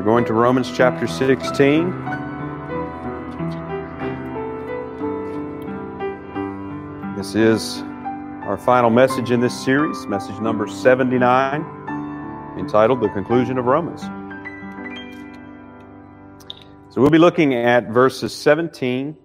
going to Romans chapter 16. This is our final message in this series, message number 79, entitled The Conclusion of Romans. So we'll be looking at verses 21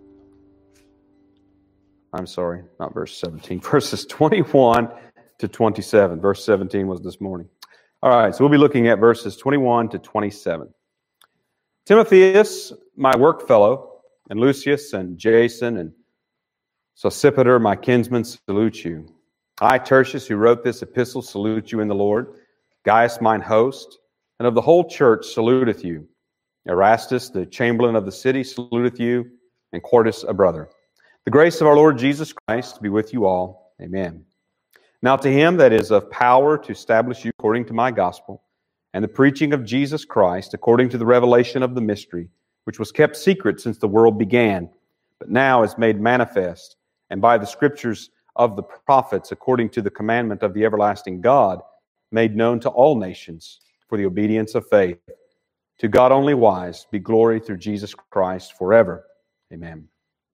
to 27. Verse 17 was this morning. All right, so we'll be looking at verses 21 to 27. Timotheus, my work fellow, and Lucius and Jason and Sosipater, my kinsmen, salute you. I, Tertius, who wrote this epistle, salute you in the Lord. Gaius, mine host, and of the whole church, saluteth you. Erastus, the chamberlain of the city, saluteth you, and Quartus, a brother. The grace of our Lord Jesus Christ be with you all. Amen. Now to him that is of power to establish you according to my gospel, and the preaching of Jesus Christ according to the revelation of the mystery, which was kept secret since the world began, but now is made manifest, and by the scriptures of the prophets, according to the commandment of the everlasting God, made known to all nations for the obedience of faith. To God only wise be glory through Jesus Christ forever. Amen.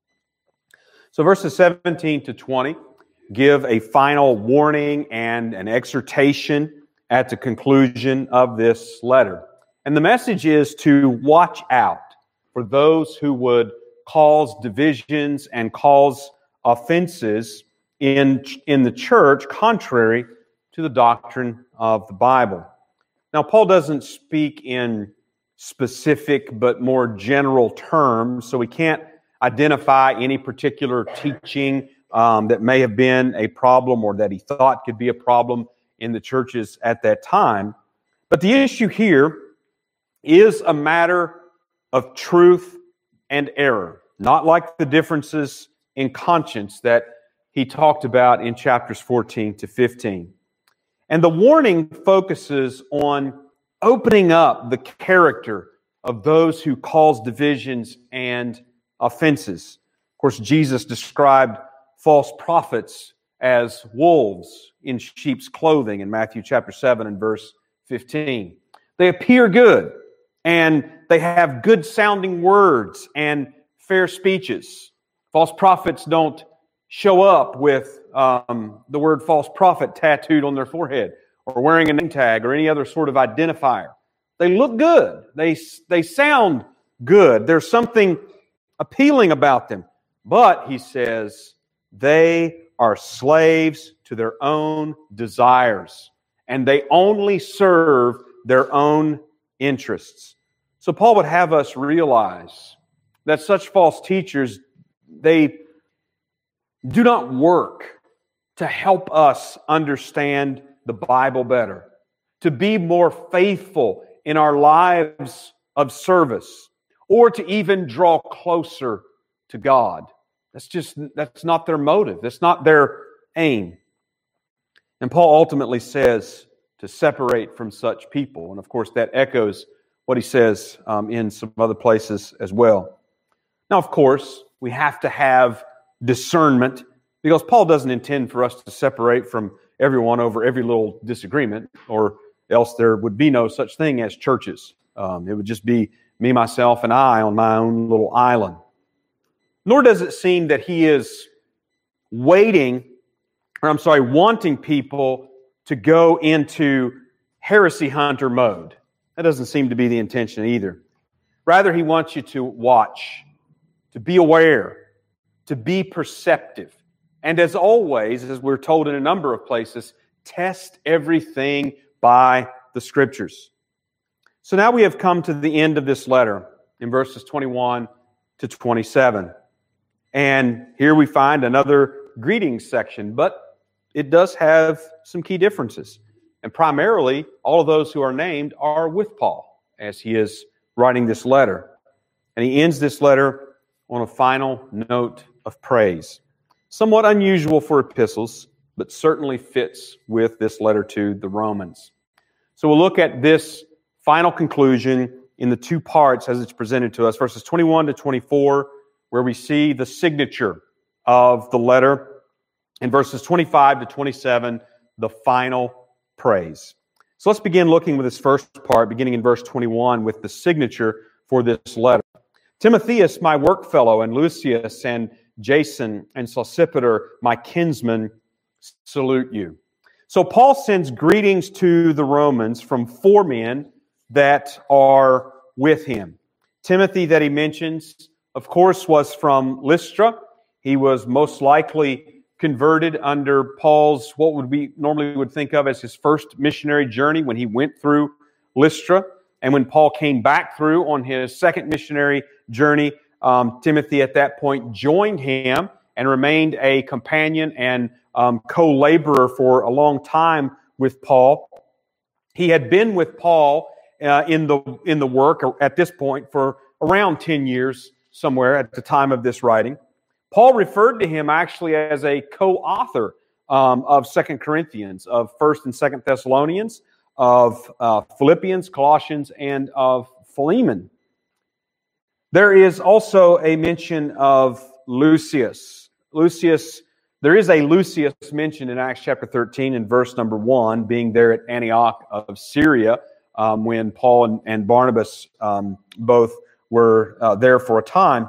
So verses 17 to 20 give a final warning and an exhortation at the conclusion of this letter. And the message is to watch out for those who would cause divisions and cause offenses in the church contrary to the doctrine of the Bible. Now, Paul doesn't speak in specific but more general terms, so we can't identify any particular teaching that may have been a problem or that he thought could be a problem in the churches at that time. But the issue here is a matter of truth and error, not like the differences in conscience that he talked about in chapters 14 to 15. And the warning focuses on opening up the character of those who cause divisions and offenses. Of course, Jesus described false prophets as wolves in sheep's clothing in Matthew chapter 7 and verse 15. They appear good, and they have good sounding words and fair speeches. False prophets don't show up with the word false prophet tattooed on their forehead or wearing a name tag or any other sort of identifier. They look good. They sound good. There's something appealing about them. But, he says, they are slaves to their own desires, and they only serve their own interests. So Paul would have us realize that such false teachers, they do not work to help us understand the Bible better, to be more faithful in our lives of service, or to even draw closer to God. That's not their motive. That's not their aim. And Paul ultimately says to separate from such people. And of course, that echoes what he says in some other places as well. Now, of course, we have to have discernment, because Paul doesn't intend for us to separate from everyone over every little disagreement, or else there would be no such thing as churches. It would just be me, myself, and I on my own little island. Nor does it seem that he is wanting people to go into heresy hunter mode. That doesn't seem to be the intention either. Rather, he wants you to watch, to be aware, to be perceptive. And as always, as we're told in a number of places, test everything by the Scriptures. So now we have come to the end of this letter in verses 21 to 27. And here we find another greetings section, but it does have some key differences. And primarily, all of those who are named are with Paul as he is writing this letter. And he ends this letter on a final note of praise. Somewhat unusual for epistles, but certainly fits with this letter to the Romans. So we'll look at this final conclusion in the two parts as it's presented to us, verses 21 to 24, where we see the signature of the letter, and verses 25 to 27, the final praise. So let's begin looking with this first part, beginning in verse 21, with the signature for this letter. Timotheus, my workfellow, and Lucius, and Jason, and Sosipater, my kinsmen, salute you. So Paul sends greetings to the Romans from 4 men that are with him. Timothy, that he mentions, of course, was from Lystra. He was most likely converted under Paul's, what we normally would think of as his first missionary journey when he went through Lystra. And when Paul came back through on his second missionary journey, Timothy at that point joined him and remained a companion and co-laborer for a long time with Paul. He had been with Paul in the work at this point for around 10 years somewhere at the time of this writing. Paul referred to him actually as a co-author of 2 Corinthians, of 1st and 2nd Thessalonians, of Philippians, Colossians, and of Philemon. There is also a mention of Lucius. There is a Lucius mentioned in Acts chapter 13 in verse number 1, being there at Antioch of Syria when Paul and Barnabas both were there for a time.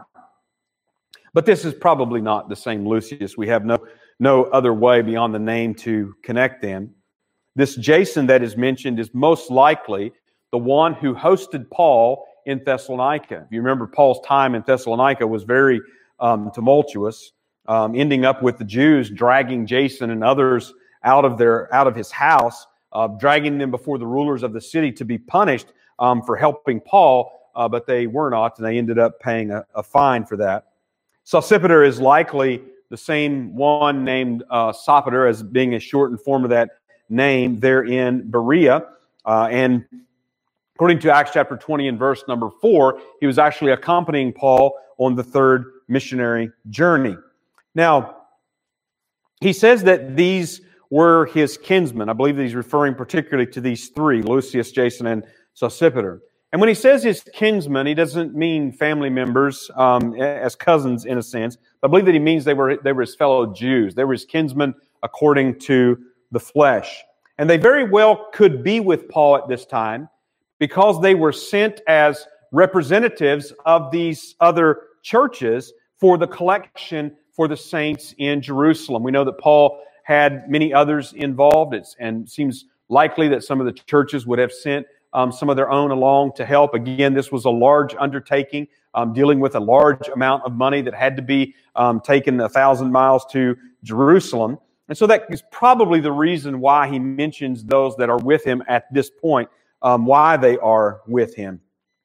But this is probably not the same Lucius. We have no other way beyond the name to connect them. This Jason that is mentioned is most likely the one who hosted Paul in Thessalonica. If you remember, Paul's time in Thessalonica was very tumultuous, ending up with the Jews dragging Jason and others out of his house, dragging them before the rulers of the city to be punished for helping Paul, but they were not, and they ended up paying a fine for that. Sosipater is likely the same one named Sopater, as being a shortened form of that name there in Berea. And according to Acts chapter 20 and verse number 4, he was actually accompanying Paul on the third missionary journey. Now, he says that these were his kinsmen. I believe that he's referring particularly to these 3, Lucius, Jason, and Sosipater. And when he says his kinsmen, he doesn't mean family members as cousins in a sense. I believe that he means they were his fellow Jews. They were his kinsmen according to the flesh. And they very well could be with Paul at this time because they were sent as representatives of these other churches for the collection for the saints in Jerusalem. We know that Paul had many others involved, and seems likely that some of the churches would have sent some of their own along to help. Again, this was a large undertaking, dealing with a large amount of money that had to be taken 1,000 miles to Jerusalem. And so that is probably the reason why he mentions those that are with him at this point, why they are with him.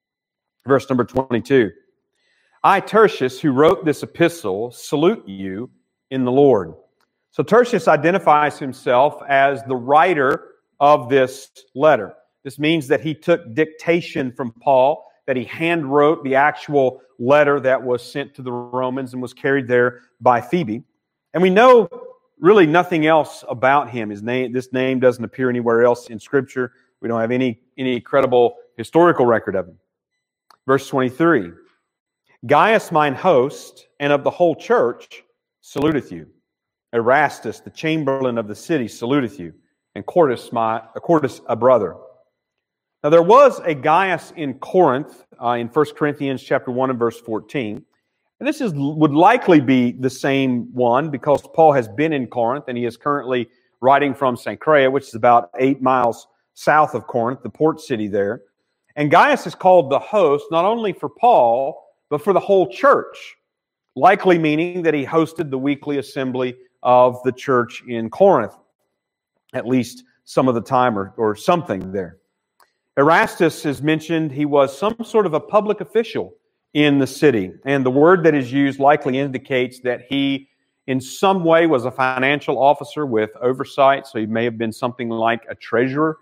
Verse number 22. I, Tertius, who wrote this epistle, salute you in the Lord. So Tertius identifies himself as the writer of this letter. This means that he took dictation from Paul, that he handwrote the actual letter that was sent to the Romans and was carried there by Phoebe. And we know really nothing else about him. This name doesn't appear anywhere else in Scripture. We don't have any credible historical record of him. Verse 23. Gaius, mine host, and of the whole church, saluteth you. Erastus, the chamberlain of the city, saluteth you. And Quartus, a brother. Now there was a Gaius in Corinth in 1 Corinthians chapter 1 and verse 14. And this would likely be the same one because Paul has been in Corinth and he is currently writing from Cenchrea, which is about 8 miles south of Corinth, the port city there. And Gaius is called the host not only for Paul, but for the whole church, likely meaning that he hosted the weekly assembly of the church in Corinth, at least some of the time or something there. Erastus is mentioned. He was some sort of a public official in the city. And the word that is used likely indicates that he in some way was a financial officer with oversight. So he may have been something like a treasurer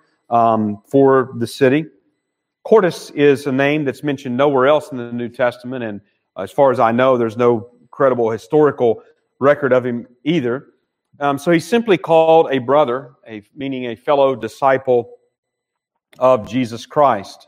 for the city. Quartus is a name that's mentioned nowhere else in the New Testament. And as far as I know, there's no credible historical record of him either. So he's simply called a brother, meaning a fellow disciple of Jesus Christ.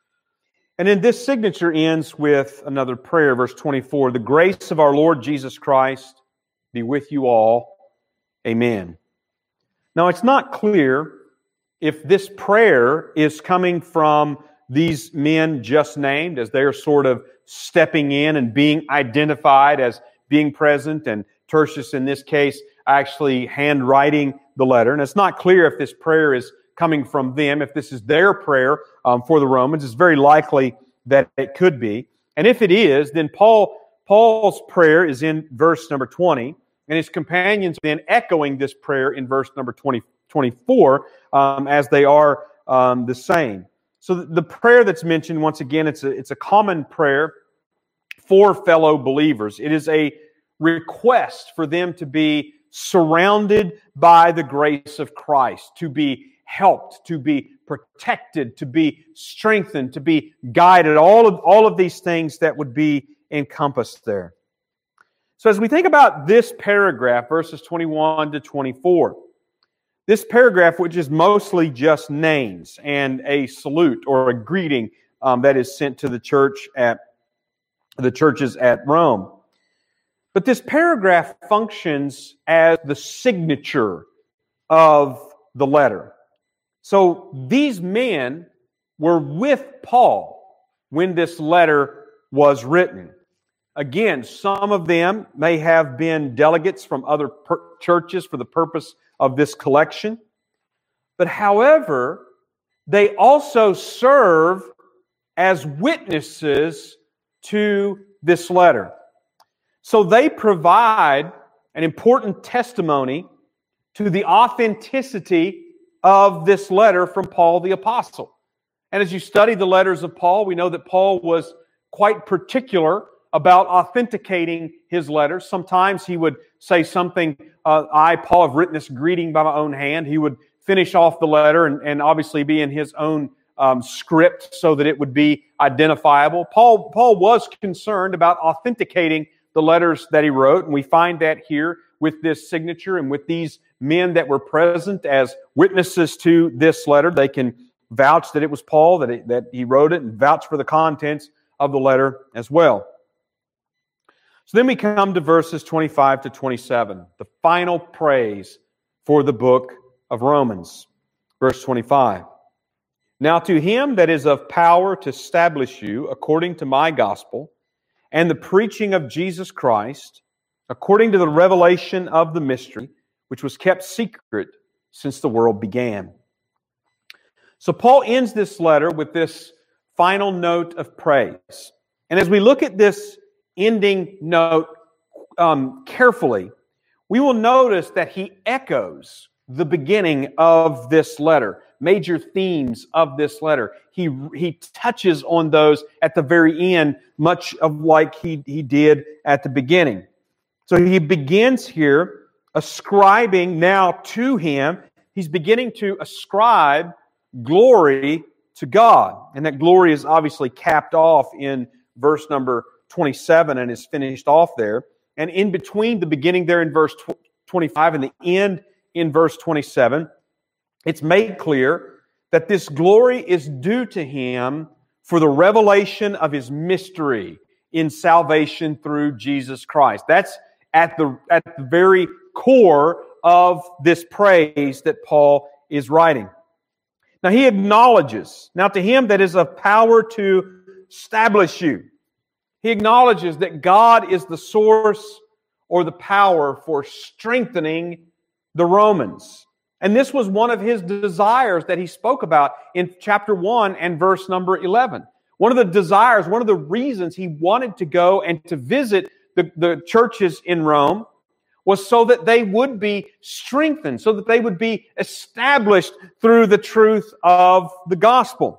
And then this signature ends with another prayer, verse 24. The grace of our Lord Jesus Christ be with you all. Amen. Now it's not clear if this prayer is coming from these men just named, as they're sort of stepping in and being identified as being present, and Tertius in this case actually handwriting the letter. And it's not clear if this prayer is coming from them, if this is their prayer for the Romans. It's very likely that it could be. And if it is, then Paul's prayer is in verse number 20, and his companions then echoing this prayer in verse number 24, as they are the same. So the prayer that's mentioned, once again, it's a common prayer for fellow believers. It is a request for them to be surrounded by the grace of Christ, to be helped, to be protected, to be strengthened, to be guided, all of these things that would be encompassed there. So as we think about this paragraph, verses 21 to 24, this paragraph, which is mostly just names and a salute or a greeting that is sent to the churches at Rome. But this paragraph functions as the signature of the letter. So these men were with Paul when this letter was written. Again, some of them may have been delegates from other churches for the purpose of this collection. But however, they also serve as witnesses to this letter. So they provide an important testimony to the authenticity of this letter from Paul the Apostle. And as you study the letters of Paul, we know that Paul was quite particular about authenticating his letters. Sometimes he would say something, I, Paul, have written this greeting by my own hand. He would finish off the letter and obviously be in his own script so that it would be identifiable. Paul was concerned about authenticating the letters that he wrote, and we find that here with this signature and with these men that were present as witnesses to this letter. They can vouch that it was Paul, that he wrote it, and vouch for the contents of the letter as well. So then we come to verses 25 to 27, the final praise for the book of Romans. Verse 25. Now to him that is of power to establish you according to my gospel and the preaching of Jesus Christ, according to the revelation of the mystery, which was kept secret since the world began. So Paul ends this letter with this final note of praise. And as we look at this ending note carefully, we will notice that he echoes the beginning of this letter, major themes of this letter. He touches on those at the very end, much of like he did at the beginning. So he begins here ascribing now to him, he's beginning to ascribe glory to God. And that glory is obviously capped off in verse number 27 and is finished off there. And in between the beginning there in verse 25 and the end in verse 27, it's made clear that this glory is due to him for the revelation of his mystery in salvation through Jesus Christ. That's at the very core of this praise that Paul is writing. Now he acknowledges, now to him that is of power to establish you. He acknowledges that God is the source or the power for strengthening the Romans. And this was one of his desires that he spoke about in chapter 1 and verse number 11. One of the desires, one of the reasons he wanted to go and to visit the churches in Rome was so that they would be strengthened, so that they would be established through the truth of the gospel.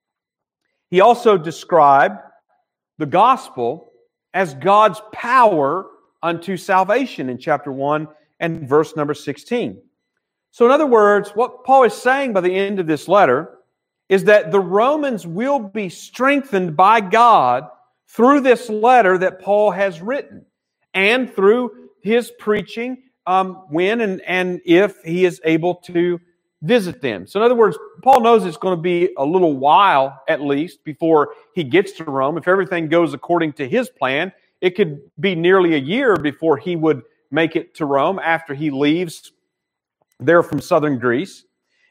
He also described the gospel as God's power unto salvation in chapter 1 and verse number 16. So in other words, what Paul is saying by the end of this letter is that the Romans will be strengthened by God through this letter that Paul has written and through his preaching when and if he is able to visit them. So in other words, Paul knows it's going to be a little while at least before he gets to Rome. If everything goes according to his plan, it could be nearly a year before he would make it to Rome after he leaves there from southern Greece.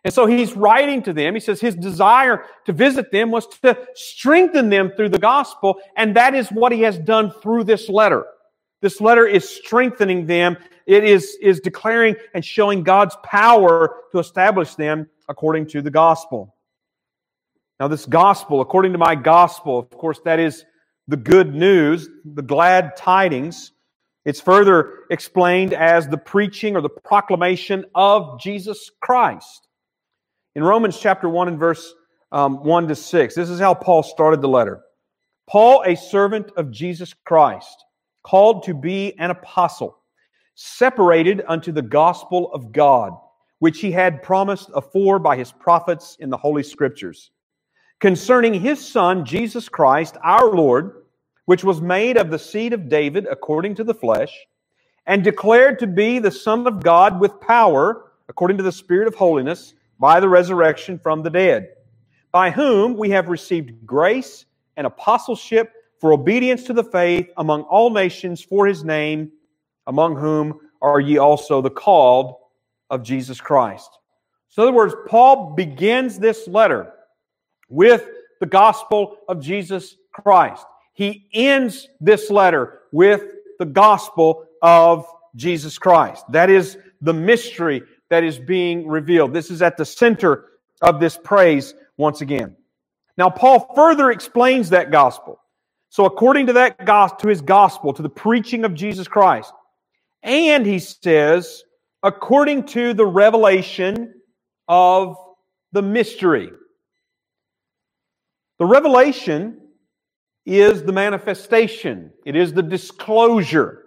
And so he's writing to them. He says his desire to visit them was to strengthen them through the gospel, and that is what he has done through this letter. This letter is strengthening them. It is declaring and showing God's power to establish them according to the gospel. Now this gospel, according to my gospel, of course, that is the good news, the glad tidings. It's further explained as the preaching or the proclamation of Jesus Christ. In Romans chapter 1 and verse 1 to 6, this is how Paul started the letter. Paul, a servant of Jesus Christ, called to be an apostle, separated unto the gospel of God, which he had promised afore by his prophets in the Holy Scriptures, concerning his Son, Jesus Christ, our Lord, which was made of the seed of David according to the flesh, and declared to be the Son of God with power, according to the Spirit of holiness, by the resurrection from the dead, by whom we have received grace and apostleship for obedience to the faith among all nations for his name, among whom are ye also the called of Jesus Christ. So in other words, Paul begins this letter with the gospel of Jesus Christ. He ends this letter with the gospel of Jesus Christ. That is the mystery that is being revealed. This is at the center of this praise once again. Now, Paul further explains that gospel. So according to that gospel, to his gospel, to the preaching of Jesus Christ, and he says, according to the revelation of the mystery. The revelation is the manifestation. It is the disclosure.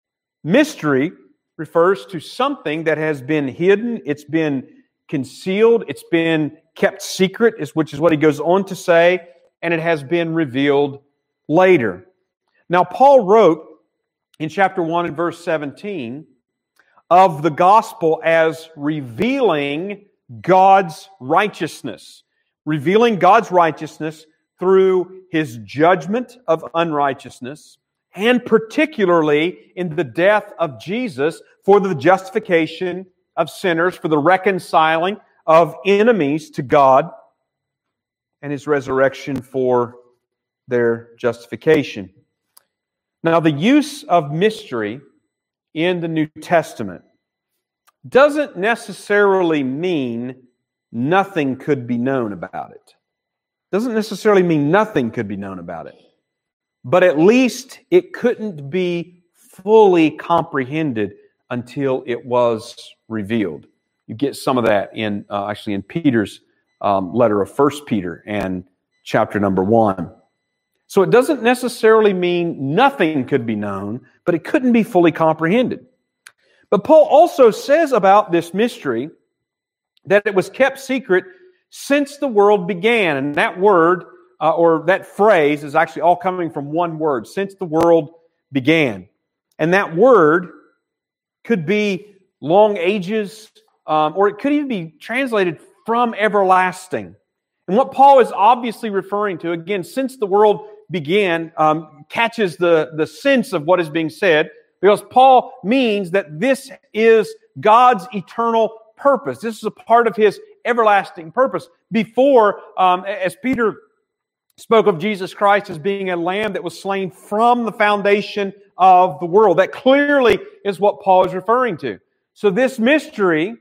Mystery refers to something that has been hidden, it's been concealed, it's been kept secret, which is what he goes on to say, and it has been revealed later. Now, Paul wrote in chapter 1 and verse 17 of the gospel as revealing God's righteousness. Revealing God's righteousness through His judgment of unrighteousness, and particularly in the death of Jesus for the justification of sinners, for the reconciling of enemies to God, and His resurrection for their justification. Now, the use of mystery in the New Testament doesn't necessarily mean nothing could be known about it. Doesn't necessarily mean nothing could be known about it. But at least it couldn't be fully comprehended until it was revealed. You get some of that in Peter's letter of 1 Peter and chapter number 1. So it doesn't necessarily mean nothing could be known, but it couldn't be fully comprehended. But Paul also says about this mystery that it was kept secret since the world began. And that word, or that phrase, is actually all coming from one word, since the world began. And that word could be long ages, or it could even be translated from everlasting. And what Paul is obviously referring to, again, since the world began, catches the sense of what is being said, because Paul means that this is God's eternal purpose. This is a part of His everlasting purpose. Before, as Peter spoke of Jesus Christ as being a lamb that was slain from the foundation of the world. That clearly is what Paul is referring to. So this mystery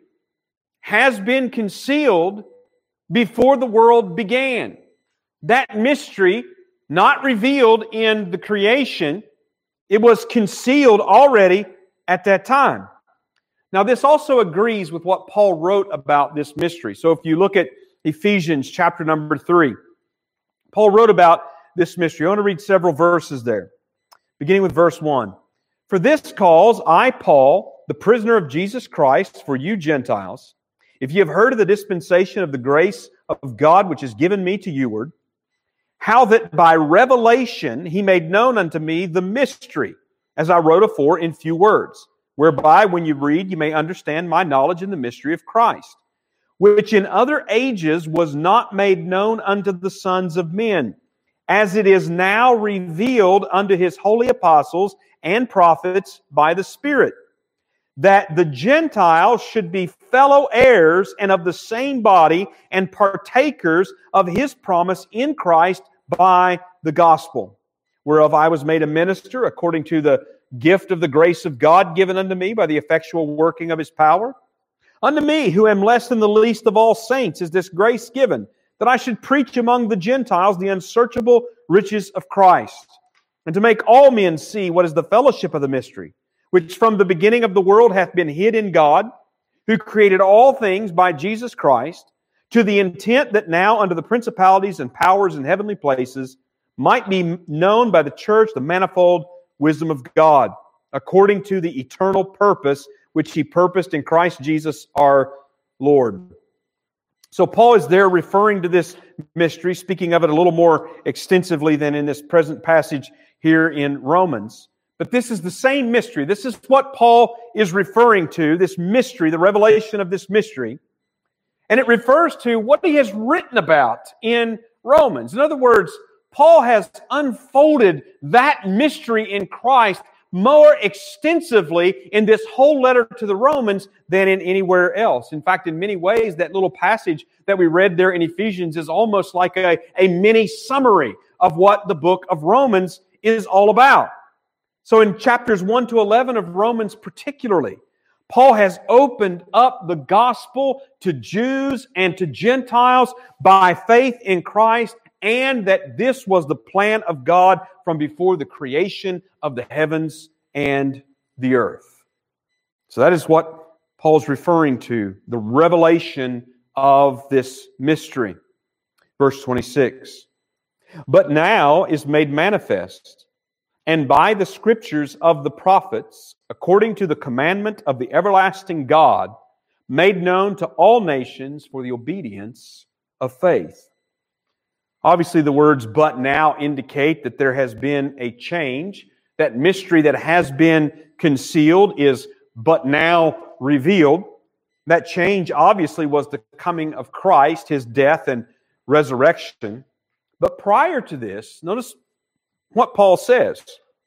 has been concealed before the world began. That mystery, not revealed in the creation, it was concealed already at that time. Now, this also agrees with what Paul wrote about this mystery. So if you look at Ephesians chapter number 3, Paul wrote about this mystery. I want to read several verses there, beginning with verse 1. For this cause I, Paul, the prisoner of Jesus Christ, for you Gentiles, if you have heard of the dispensation of the grace of God which is given me to youward, how that by revelation He made known unto me the mystery, as I wrote afore in few words, whereby when you read you may understand my knowledge in the mystery of Christ, which in other ages was not made known unto the sons of men, as it is now revealed unto His holy apostles and prophets by the Spirit. that the Gentiles should be fellow heirs and of the same body and partakers of His promise in Christ by the gospel, whereof I was made a minister according to the gift of the grace of God given unto me by the effectual working of His power. Unto me, who am less than the least of all saints, is this grace given, that I should preach among the Gentiles the unsearchable riches of Christ, and to make all men see what is the fellowship of the mystery, which from the beginning of the world hath been hid in God, who created all things by Jesus Christ, to the intent that now under the principalities and powers in heavenly places might be known by the church the manifold wisdom of God, according to the eternal purpose which He purposed in Christ Jesus our Lord. So Paul is there referring to this mystery, speaking of it a little more extensively than in this present passage here in Romans. But this is the same mystery. This is what Paul is referring to, this mystery, the revelation of this mystery. And it refers to what he has written about in Romans. In other words, Paul has unfolded that mystery in Christ more extensively in this whole letter to the Romans than in anywhere else. In fact, in many ways, that little passage that we read there in Ephesians is almost like a mini summary of what the book of Romans is all about. So in chapters 1 to 11 of Romans particularly, Paul has opened up the gospel to Jews and to Gentiles by faith in Christ, and that this was the plan of God from before the creation of the heavens and the earth. So that is what Paul's referring to, the revelation of this mystery. Verse 26, but now is made manifest, and by the Scriptures of the prophets, according to the commandment of the everlasting God, made known to all nations for the obedience of faith. Obviously, the words "but now" indicate that there has been a change. That mystery that has been concealed is but now revealed. That change obviously was the coming of Christ, His death and resurrection. But prior to this, notice what Paul says.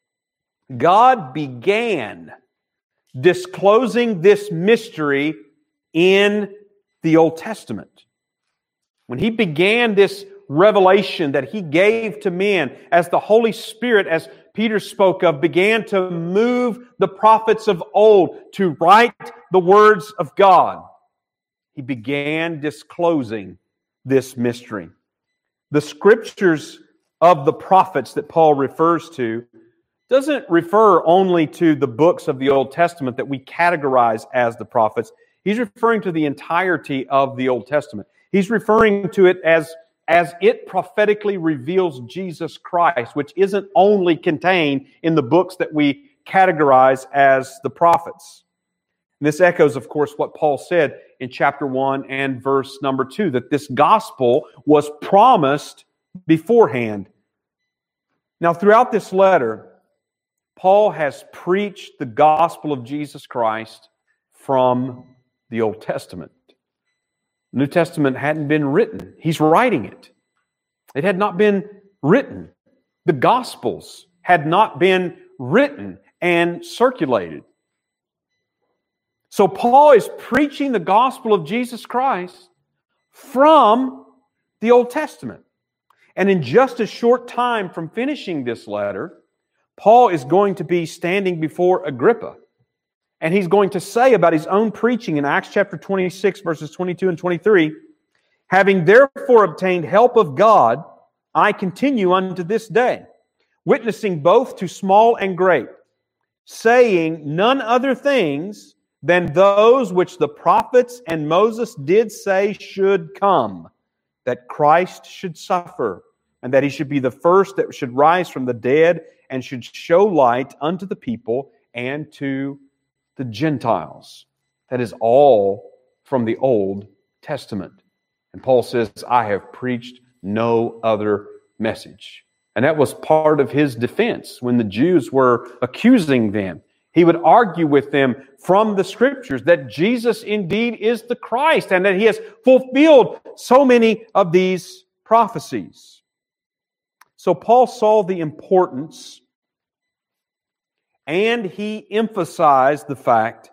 God began disclosing this mystery in the Old Testament. When He began this revelation that He gave to men as the Holy Spirit, as Peter spoke of, began to move the prophets of old to write the words of God, He began disclosing this mystery. The Scriptures of the prophets that Paul refers to doesn't refer only to the books of the Old Testament that we categorize as the prophets. He's referring to the entirety of the Old Testament. He's referring to it as it prophetically reveals Jesus Christ, which isn't only contained in the books that we categorize as the prophets. And this echoes, of course, what Paul said in chapter 1 and verse number 2, that this gospel was promised beforehand. Now, throughout this letter, Paul has preached the gospel of Jesus Christ from the Old Testament. The New Testament hadn't been written. He's writing it. It had not been written. The Gospels had not been written and circulated. So Paul is preaching the gospel of Jesus Christ from the Old Testament. And in just a short time from finishing this letter, Paul is going to be standing before Agrippa. And he's going to say about his own preaching in Acts chapter 26, verses 22 and 23, having therefore obtained help of God, I continue unto this day, witnessing both to small and great, saying none other things than those which the prophets and Moses did say should come, that Christ should suffer, and that He should be the first that should rise from the dead, and should show light unto the people and to the Gentiles. That is all from the Old Testament. And Paul says, I have preached no other message. And that was part of his defense when the Jews were accusing them. He would argue with them from the Scriptures that Jesus indeed is the Christ and that He has fulfilled so many of these prophecies. So Paul saw the importance and he emphasized the fact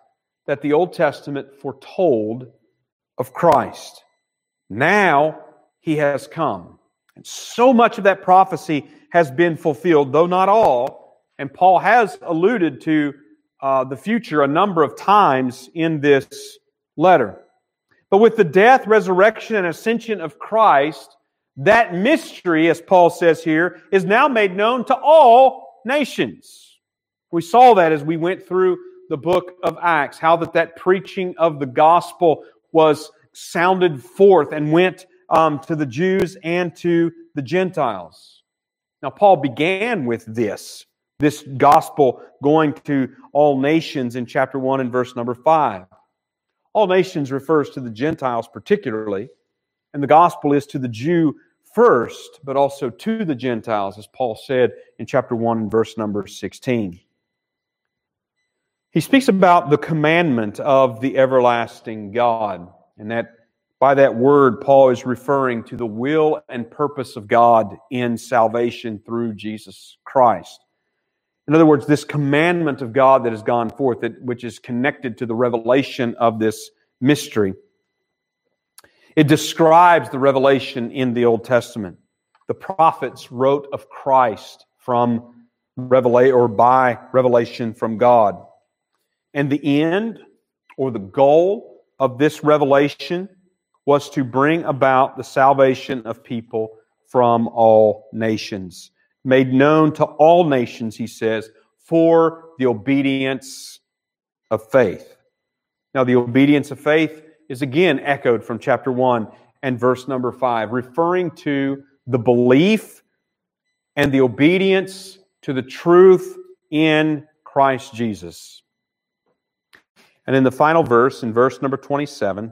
that the Old Testament foretold of Christ. Now He has come. And so much of that prophecy has been fulfilled, though not all. And Paul has alluded to the future a number of times in this letter. But with the death, resurrection, and ascension of Christ, that mystery, as Paul says here, is now made known to all nations. We saw that as we went through the book of Acts, how that preaching of the gospel was sounded forth and went to the Jews and to the Gentiles. Now, Paul began with this gospel going to all nations in chapter 1 and verse number 5. All nations refers to the Gentiles particularly, and the gospel is to the Jew first, but also to the Gentiles, as Paul said in chapter 1 and verse number 16. He speaks about the commandment of the everlasting God, and that by that word, Paul is referring to the will and purpose of God in salvation through Jesus Christ. In other words, this commandment of God that has gone forth, which is connected to the revelation of this mystery. It describes the revelation in the Old Testament. The prophets wrote of Christ from by revelation from God. And the end, or the goal of this revelation, was to bring about the salvation of people from all nations. Made known to all nations, he says, for the obedience of faith. Now, the obedience of faith is again echoed from chapter 1 and verse number 5, referring to the belief and the obedience to the truth in Christ Jesus. And in the final verse, in verse number 27,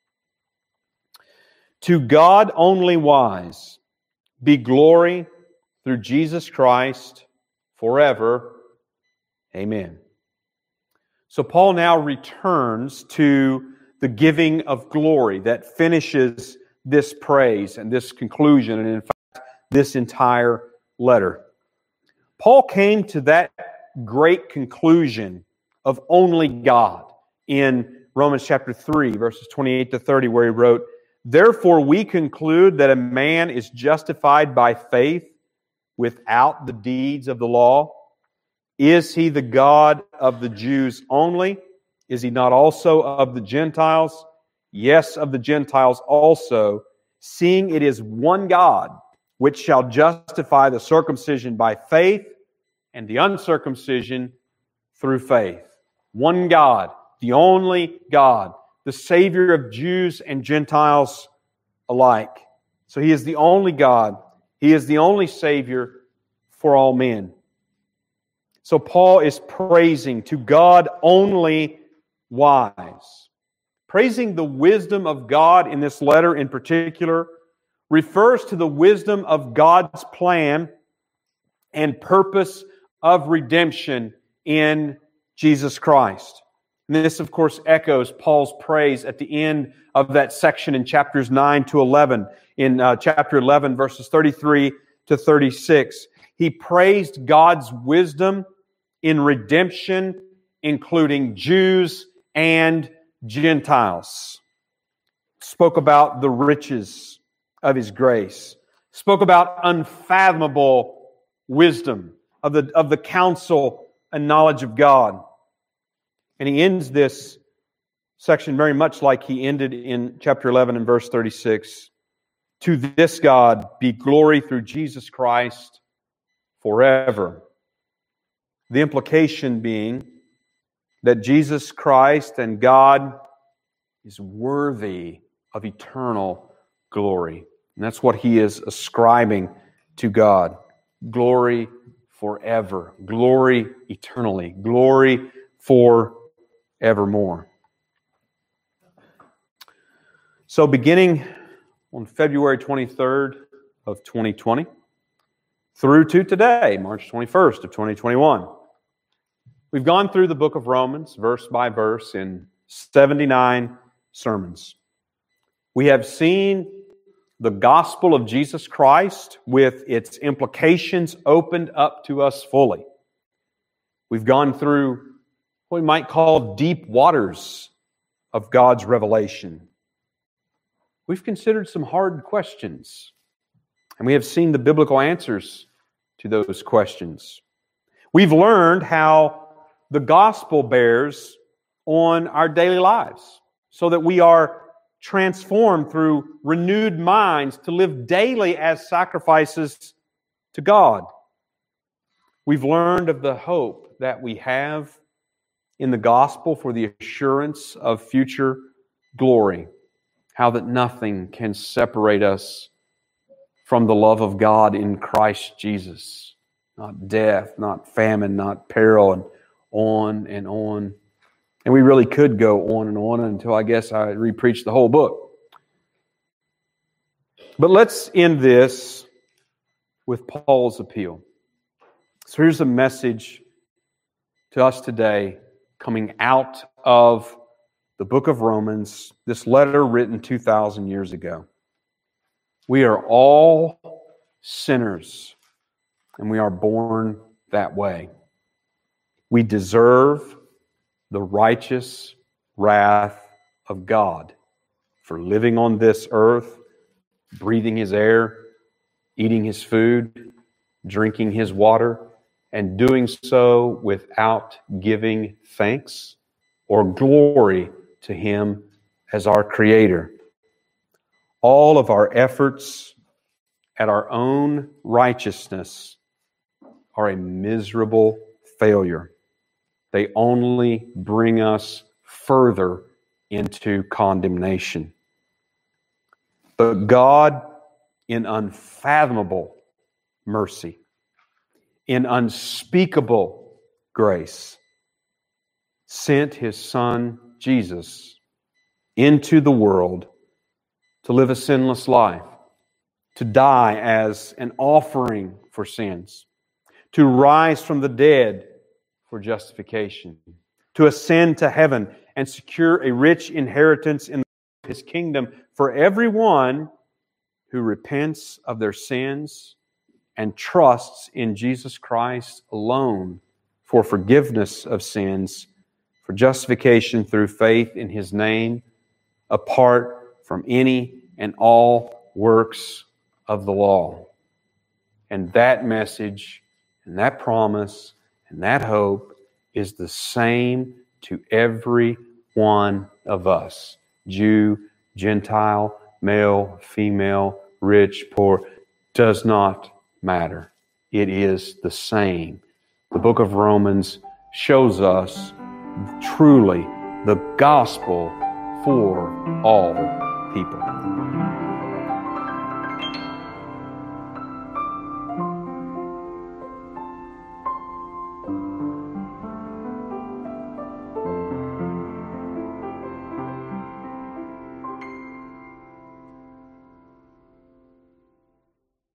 to God only wise be glory through Jesus Christ forever. Amen. So Paul now returns to the giving of glory that finishes this praise and this conclusion, and in fact, this entire letter. Paul came to that great conclusion of only God in Romans chapter 3, verses 28 to 30, where he wrote, "Therefore we conclude that a man is justified by faith without the deeds of the law. Is he the God of the Jews only? Is he not also of the Gentiles? Yes, of the Gentiles also, seeing it is one God, which shall justify the circumcision by faith and the uncircumcision through faith." One God, the only God, the Savior of Jews and Gentiles alike. So He is the only God. He is the only Savior for all men. So Paul is praising to God only wise. Praising the wisdom of God in this letter in particular refers to the wisdom of God's plan and purpose of redemption in Jesus Christ. And this, of course, echoes Paul's praise at the end of that section in chapters 9 to 11. In chapter 11, verses 33 to 36, he praised God's wisdom in redemption, including Jews and Gentiles. Spoke about the riches of His grace. Spoke about unfathomable wisdom of the counsel and knowledge of God. And he ends this section very much like he ended in chapter 11 and verse 36. To this God be glory through Jesus Christ forever. The implication being that Jesus Christ and God is worthy of eternal glory. And that's what he is ascribing to God. Glory forever. Glory eternally. Glory forevermore. So beginning on February 23rd of 2020 through to today, March 21st of 2021, we've gone through the book of Romans verse by verse in 79 sermons. We have seen the gospel of Jesus Christ with its implications opened up to us fully. We've gone through what we might call deep waters of God's revelation. We've considered some hard questions, and we have seen the biblical answers to those questions. We've learned how the gospel bears on our daily lives so that we are transformed through renewed minds to live daily as sacrifices to God. We've learned of the hope that we have in the gospel for the assurance of future glory, how that nothing can separate us from the love of God in Christ Jesus. Not death, not famine, not peril, and on and on. And we really could go on and on until I guess I re-preach the whole book. But let's end this with Paul's appeal. So here's a message to us today coming out of the book of Romans, this letter written 2,000 years ago. We are all sinners, and we are born that way. We deserve the righteous wrath of God for living on this earth, breathing His air, eating His food, drinking His water, and doing so without giving thanks or glory to Him as our Creator. All of our efforts at our own righteousness are a miserable failure. They only bring us further into condemnation. But God, in unfathomable mercy, in unspeakable grace, sent His Son, Jesus, into the world to live a sinless life, to die as an offering for sins, to rise from the dead for justification, to ascend to heaven and secure a rich inheritance in His kingdom for everyone who repents of their sins and trusts in Jesus Christ alone for forgiveness of sins, for justification through faith in His name, apart from any and all works of the law. And that message and that promise and that hope is the same to every one of us. Jew, Gentile, male, female, rich, poor, does not matter. It is the same. The book of Romans shows us truly the gospel for all people.